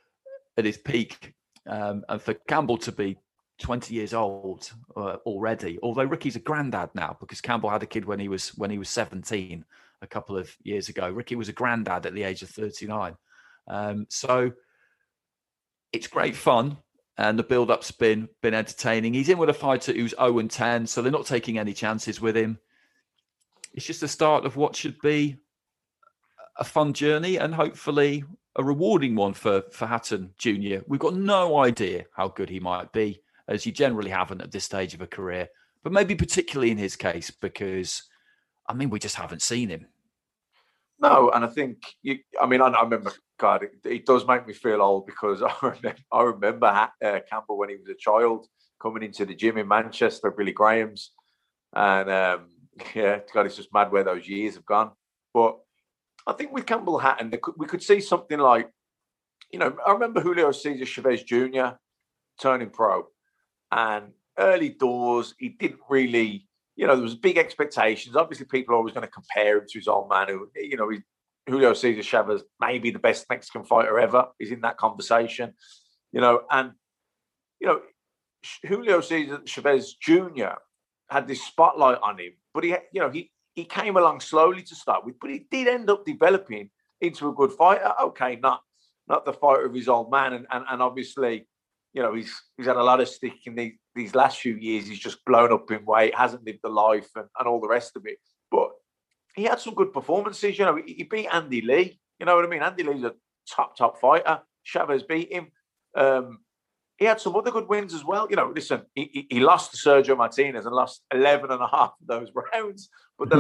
peak, and for Campbell to be 20 years old already. Although Ricky's a granddad now, because Campbell had a kid when he was 17 a couple of years ago. Ricky was a granddad at the age of 39. So it's great fun. And the build-up's been entertaining. He's in with a fighter who's 0-10, so they're not taking any chances with him. It's just the start of what should be a fun journey, and hopefully a rewarding one for Hatton Jr. We've got no idea how good he might be, as you generally haven't at this stage of a career. But maybe particularly in his case, because, I mean, we just haven't seen him. No, and I think, I remember, God, it does make me feel old, because I remember Campbell when he was a child coming into the gym in Manchester, Billy Graham's. And God, it's just mad where those years have gone. But I think with Campbell Hatton, we could see something like, I remember Julio Cesar Chavez Jr. turning pro. And early doors, he didn't really... there was big expectations. Obviously, people are always going to compare him to his old man, who, Julio Cesar Chavez, maybe the best Mexican fighter ever, is in that conversation. Julio Cesar Chavez Jr. had this spotlight on him, but he came along slowly to start with, but he did end up developing into a good fighter. Okay, not the fighter of his old man, and obviously, he's had a lot of stick in these last few years. He's just blown up in weight, hasn't lived the life, and all the rest of it. But he had some good performances. He beat Andy Lee. You know what I mean? Andy Lee's a top fighter. Chavez beat him. He had some other good wins as well. Listen, he lost to Sergio Martinez and lost 11 and a half of those rounds. But the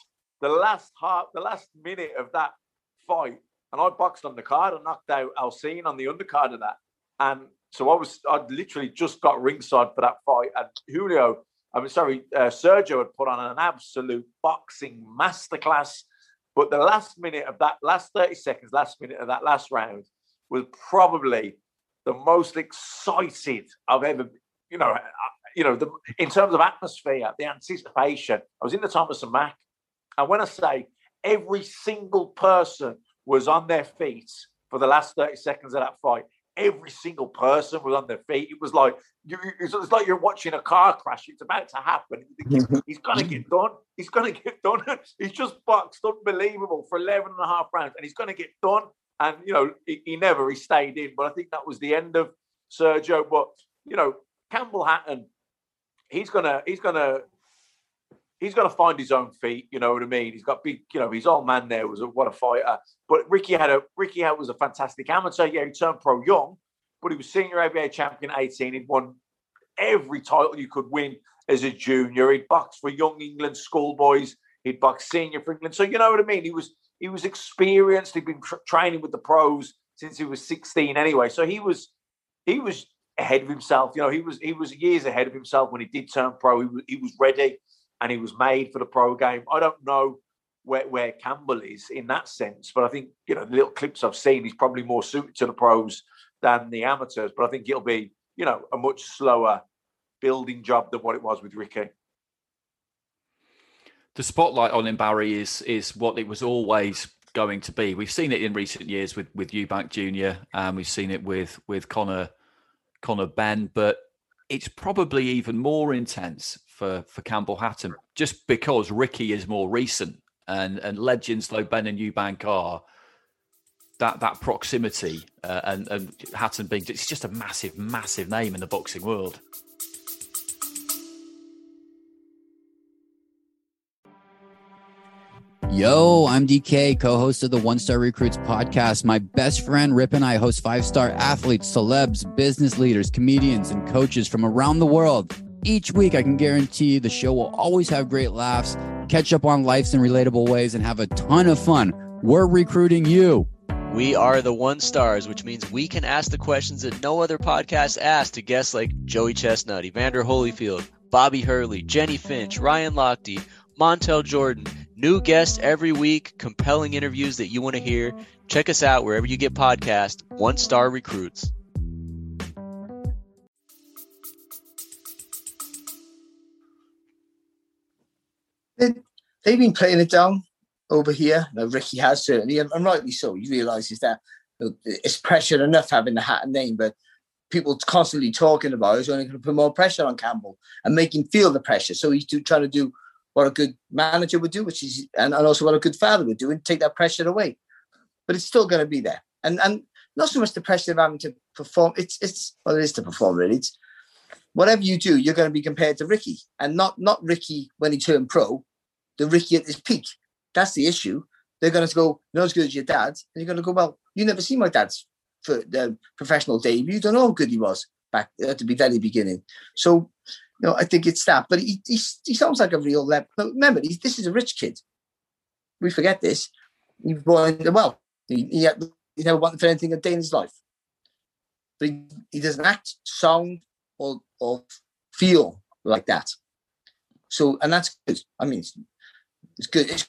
last minute of that fight, and I boxed on the card and knocked out Alcine on the undercard of that. And so I literally just got ringside for that fight. And Sergio had put on an absolute boxing masterclass. But the last minute of that, last 30 seconds, last minute of that last round was probably the most excited I've ever, in terms of atmosphere, the anticipation. I was in the Thomas and Mack. And when I say every single person was on their feet for the last 30 seconds of that fight, every single person was on their feet. It was like it's like you're watching a car crash. It's about to happen. He's going to get done. He's going to get done. He's just boxed unbelievable for 11 and a half rounds, and he's going to get done. And, he stayed in. But I think that was the end of Sergio. But, Campbell Hatton, he's gonna find his own feet. You know what I mean? He's got big, his old man there what a fighter. But Ricky was a fantastic amateur. Yeah, he turned pro young, but he was senior ABA champion at 18. He'd won every title you could win as a junior. He'd boxed for young England schoolboys. He'd boxed senior for England. So you know what I mean? He was experienced. He'd been training with the pros since he was 16 anyway. So he was ahead of himself. He was years ahead of himself when he did turn pro. He was ready and he was made for the pro game. I don't know where Campbell is in that sense, but I think, the little clips I've seen, he's probably more suited to the pros than the amateurs. But I think it'll be, a much slower building job than what it was with Ricky. The spotlight on him, Barry, is what it was always going to be. We've seen it in recent years with Eubank Jr. We've seen it with Conor Benn, but it's probably even more intense for Campbell Hatton, just because Ricky is more recent and legends though Benn and Eubank are. That proximity and Hatton being, it's just a massive, massive name in the boxing world. Yo, I'm DK, co-host of the One Star Recruits podcast. My best friend Rip and I host 5-star athletes, celebs, business leaders, comedians, and coaches from around the world. Each week, I can guarantee the show will always have great laughs, catch up on life's in relatable ways, and have a ton of fun. We're recruiting you. We are the One Stars, which means we can ask the questions that no other podcast asks to guests like Joey Chestnut, Evander Holyfield, Bobby Hurley, Jenny Finch, Ryan Lochte, Montel Jordan. New guests every week, compelling interviews that you want to hear. Check us out wherever you get podcasts. One Star Recruits. They've been playing it down over here. Now, Ricky has certainly, and rightly so. He realises that it's pressure enough having the Hatton name, but people constantly talking about it's only going to put more pressure on Campbell and make him feel the pressure. So he's trying to do what a good manager would do, which is, and also what a good father would do, and take that pressure away. But it's still going to be there, and not so much the pressure of having to perform. It is to perform really. It's whatever you do, you're going to be compared to Ricky, and not Ricky when he turned pro, the Ricky at his peak. That's the issue. They're going to go, you're not as good as your dad, and you're going to go, well, you never seen my dad's professional debut. You don't know how good he was back at the very beginning. So. I think it's that, but he sounds like a real level. Remember, this is a rich kid. We forget this. He was born in the wealth. He never wanted for anything a day in his life. But he doesn't act, sound, or feel like that. So, and that's good. I mean, it's good. It's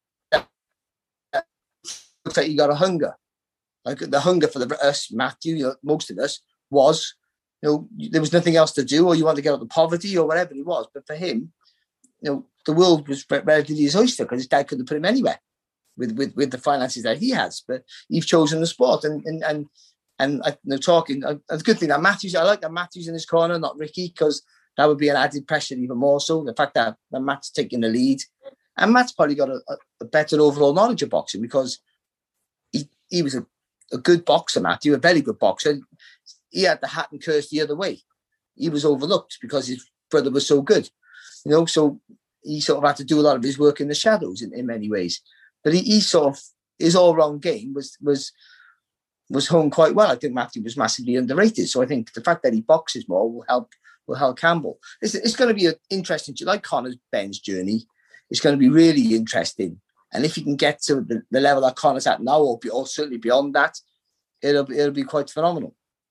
looks like you got a hunger. Like the hunger for us, Matthew, most of us, was... there was nothing else to do, or you want to get out of poverty, or whatever it was. But for him, the world was relatively his oyster because his dad couldn't put him anywhere with the finances that he has. But he's chosen the sport, and talking. It's a good thing that Matthews. I like that Matthews in his corner, not Ricky, because that would be an added pressure even more so. The fact that Matt's taking the lead, and Matt's probably got a better overall knowledge of boxing because he was a good boxer, Matthew, a very good boxer. He had the Hatton curse the other way. He was overlooked because his brother was so good, so he sort of had to do a lot of his work in the shadows in many ways. But he sort of, his all-round game was honed quite well. I think Matthew was massively underrated. So I think the fact that he boxes more will help Campbell. It's going to be an interesting, like Conor Benn's journey. It's going to be really interesting. And if he can get to the level that Conor's at now, or certainly beyond that, it'll be quite phenomenal.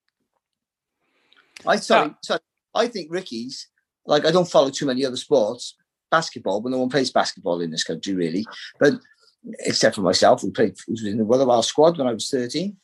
I think Ricky's, like, I don't follow too many other sports, basketball, but no one plays basketball in this country really. But except for myself, who was in the Wetherwell squad when I was 13.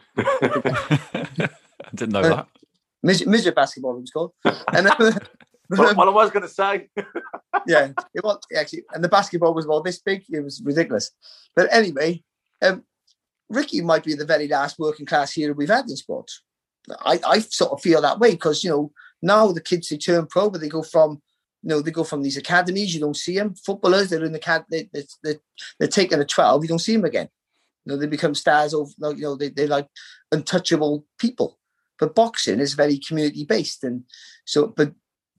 I didn't know that. Midget basketball it was called. And what I was going to say. Yeah, it was actually, and the basketball was about this big. It was ridiculous. But anyway, Ricky might be the very last working class hero we've had in sports. I sort of feel that way because, now the kids, they turn pro, but they go from these academies. You don't see them. Footballers, they're in the they're taking a 12. You don't see them again. They become stars of, they're like untouchable people. But boxing is very community based. And so, but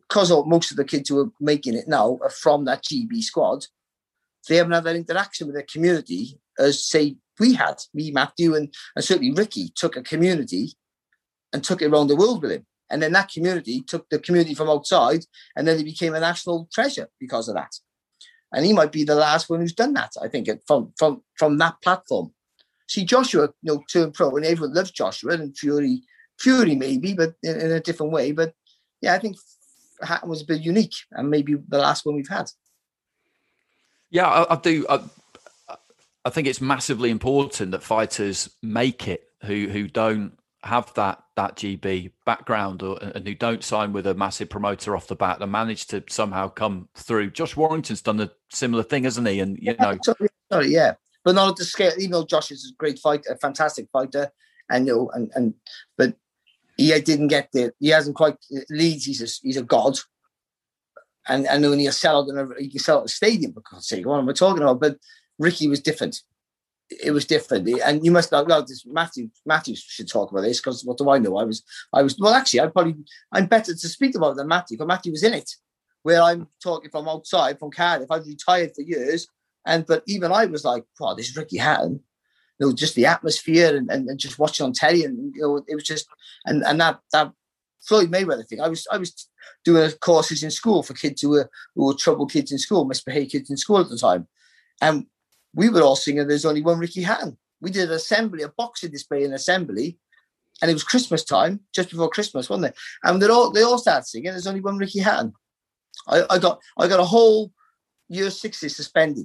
because most of the kids who are making it now are from that GB squad, they haven't had that interaction with their community as, say, we had. Me, Matthew, and certainly Ricky took a community and took it around the world with him. And then that community took the community from outside, and then he became a national treasure because of that. And he might be the last one who's done that, I think, from that platform. See, Joshua, turned pro, and everyone loves Joshua, and Fury maybe, but in a different way. But yeah, I think Hatton was a bit unique, and maybe the last one we've had. Yeah, I do. I think it's massively important that fighters make it who don't have that GB background and who don't sign with a massive promoter off the bat and manage to somehow come through. Josh Warrington's done a similar thing, hasn't he? And sorry, yeah, but not at the scale. Even though Josh is a great fighter, a fantastic fighter, but he didn't get there. He hasn't quite. Leeds, he's a god, and when he'll sell out, he can sell out the stadium. For God's sake, what am I talking about? But Ricky was different. It was different, and you must know. This Matthew should talk about this, because what do I know? I was. Well, actually, I'm better to speak about it than Matthew, because Matthew was in it. Where I'm talking from outside, from Cardiff. I've retired for years, but even I was like, "Wow, this is Ricky Hatton." Just the atmosphere and just watching on telly, and it was just and that Floyd Mayweather thing. I was doing courses in school for kids who were troubled kids in school, misbehaved kids in school at the time, and we were all singing "There's Only One Ricky Hatton." We did an assembly, a boxing display in assembly, and it was Christmas time, just before Christmas, wasn't it? And they all started singing "There's Only One Ricky Hatton." I got a whole year 60 suspended.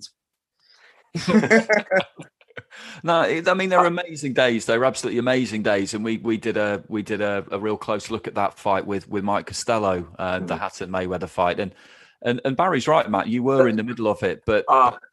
No, I mean, they're amazing days. They're absolutely amazing days, and we did a real close look at that fight with Mike Costello, the Hatton Mayweather fight, and Barry's right, Matt. You were in the middle of it, but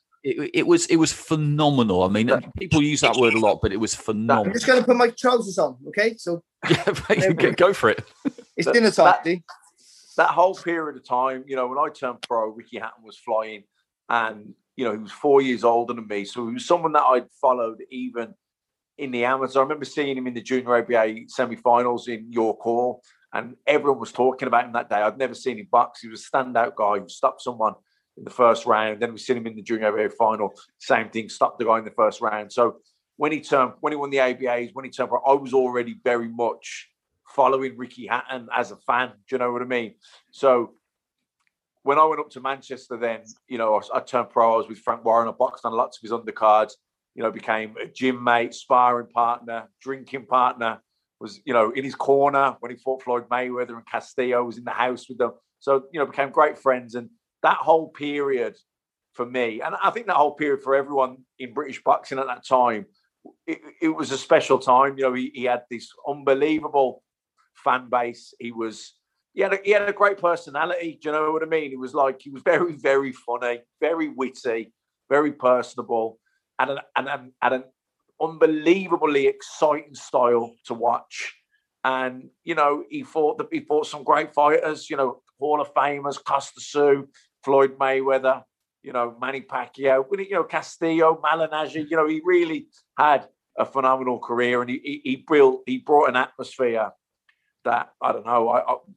it was phenomenal. I mean, people use that word a lot, but it was phenomenal. I'm just going to put my trousers on, okay? So yeah, go for it. It's dinner time. That whole period of time, when I turned pro, Ricky Hatton was flying, and he was 4 years older than me. So he was someone that I'd followed even in the amateurs. I remember seeing him in the Junior ABA semi-finals in York Hall, and everyone was talking about him that day. I'd never seen him box. He was a standout guy who stopped someone in the first round. Then we seen him in the Junior ABA final. Same thing, stopped the guy in the first round. So when he won the ABAs, when he turned pro, I was already very much following Ricky Hatton as a fan. Do you know what I mean? So when I went up to Manchester, then, I turned pro. I was with Frank Warren. I boxed on lots of his undercards, became a gym mate, sparring partner, drinking partner, was, in his corner when he fought Floyd Mayweather and Castillo, was in the house with them. So, became great friends. And that whole period for me, and I think that whole period for everyone in British boxing at that time, it was a special time. He had this unbelievable fan base. He had a great personality. Do you know what I mean? He was very, very funny, very witty, very personable, and an unbelievably exciting style to watch. And he fought some great fighters. Hall of Famers, Costa Sioux, Floyd Mayweather. Manny Pacquiao. Castillo, Malignaggi. He really had a phenomenal career, and he brought an atmosphere that I don't know.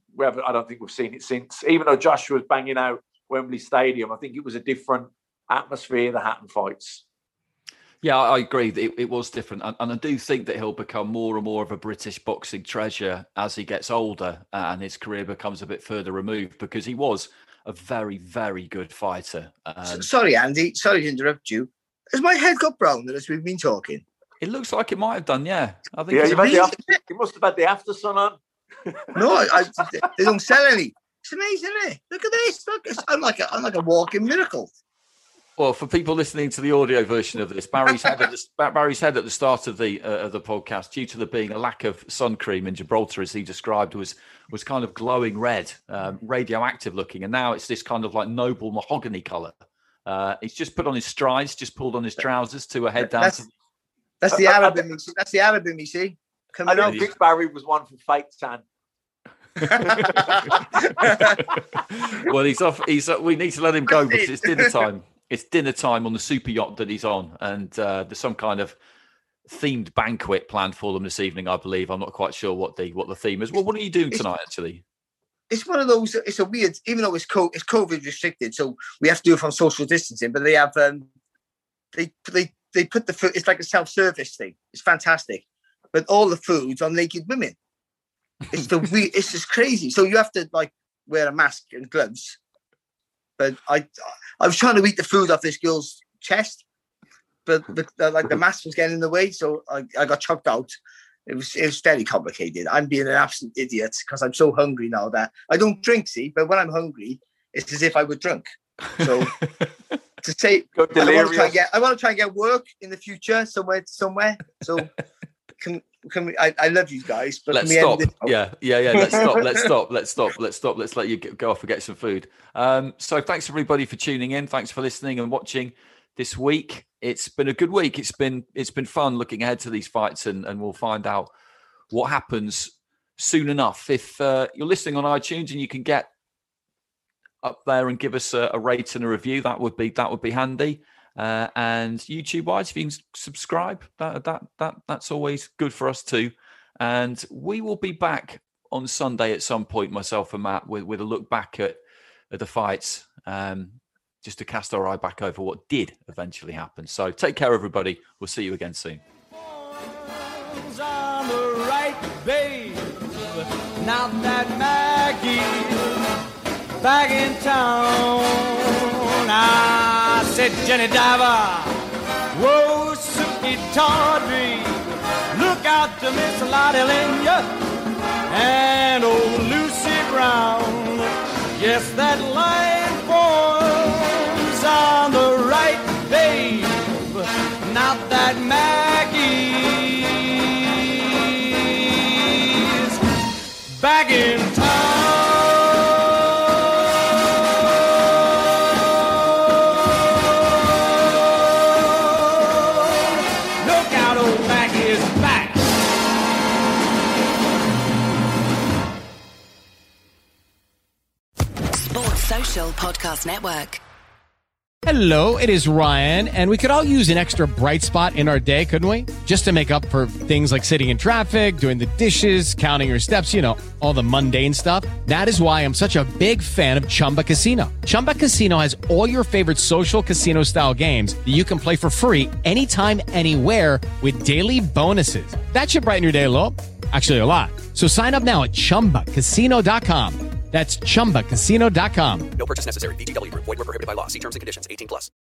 I don't think we've seen it since. Even though Joshua was banging out Wembley Stadium, I think it was a different atmosphere, the Hatton fights. Yeah, I agree. It was different. And I do think that he'll become more and more of a British boxing treasure as he gets older and his career becomes a bit further removed, because he was a very, very good fighter. Sorry, Andy. Sorry to interrupt you. Has my head got browner as we've been talking? It looks like it might have done, yeah. I think you must have had the after sun on. No, they don't sell any. It's amazing, isn't it? Look at this. Look, I'm like a walking miracle. Well, for people listening to the audio version of this, Barry's head at the start of the podcast, due to there being a lack of sun cream in Gibraltar, as he described, was kind of glowing red, radioactive looking, and now it's this kind of like noble mahogany colour. He's just put on his strides, just pulled on his trousers to a head down. That's the Arab in me. That's the Arab in me. See. I don't think Barry was one for fake tan. Well, he's off. We need to let him go because it's dinner time. It's dinner time on the super yacht that he's on, and there's some kind of themed banquet planned for them this evening, I believe. I'm not quite sure what the theme is. Well, what are you doing tonight, actually? it's one of those. It's a weird, even though it's COVID restricted, so we have to do it from social distancing. But they have they put the food. It's like a self-service thing. It's fantastic, but all the food's on naked women. It's it's just crazy. So you have to like wear a mask and gloves. But I was trying to eat the food off this girl's chest, but like the mask was getting in the way, so I got choked out. It was very complicated. I'm being an absolute idiot because I'm so hungry now that I don't drink, see, but when I'm hungry, it's as if I were drunk. So to say, I want to try and get work in the future somewhere. So can we? I love you guys, but let's can we stop. Yeah. Let's stop. Let's let you go off and get some food. So thanks everybody for tuning in. Thanks for listening and watching this week. It's been a good week. It's been fun looking ahead to these fights, and we'll find out what happens soon enough. If you're listening on iTunes and you can get up there and give us a rate and a review, that would be handy. And YouTube wise, if you can subscribe, that's always good for us too. And we will be back on Sunday at some point, myself and Matt, with a look back at the fights. Just to cast our eye back over what did eventually happen. So take care, everybody. We'll see you again soon. On the right, babe. Now that Maggie's back in town, I said, Jenny Diver, whoa, Suki Tawdry, look out to Miss Lottie Lenya and old Lucy Brown. Yes, that line forms on the right, babe. Not that Maggie's back in town. Look out, old Maggie's back. Social Podcast Network. Hello, it is Ryan, and we could all use an extra bright spot in our day, couldn't we? Just to make up for things like sitting in traffic, doing the dishes, counting your steps, all the mundane stuff. That is why I'm such a big fan of Chumba Casino. Chumba Casino has all your favorite social casino-style games that you can play for free anytime, anywhere with daily bonuses. That should brighten your day a little. Actually, a lot. So sign up now at ChumbaCasino.com. That's ChumbaCasino.com. No purchase necessary. VGW Group. Void where prohibited by law. See terms and conditions. 18+.